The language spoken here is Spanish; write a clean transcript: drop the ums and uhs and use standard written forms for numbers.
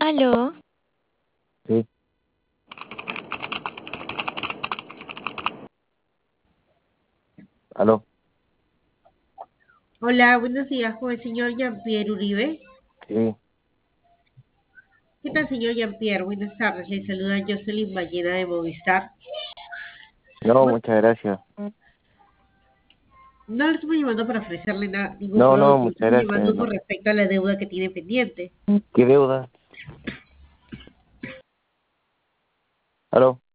Aló, Sí, aló, Hola, buenos días con el señor Jean-Pierre Uribe. sí, ¿Qué tal, señor Jean-Pierre? Buenas tardes. Le saluda Jocelyn Ballena de Movistar. no, Bueno, muchas gracias. no le estamos llamando para ofrecerle ningún No, no, producto, le muchas estamos gracias, llamando con no. respecto a la deuda que tiene pendiente. ¿Qué deuda? Aló.